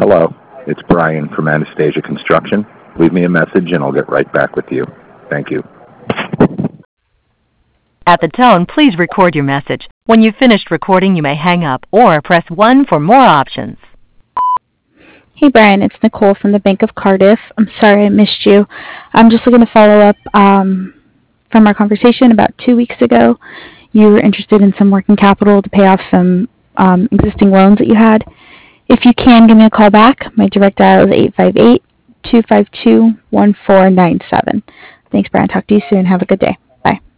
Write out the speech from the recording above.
Hello, it's Brian from Anastasia Construction. Leave me a message and I'll get right back with you. Thank you. At the tone, please record your message. When you've finished recording, you may hang up or press 1 for more options. Hey Brian, it's Nicole from the Bank of Cardiff. I'm sorry I missed you. I'm just looking to follow up from our conversation about 2 weeks ago. You were interested in some working capital to pay off some existing loans that you had. If you can, give me a call back. My direct dial is 858-252-1497. Thanks, Brian. Talk to you soon. Have a good day. Bye.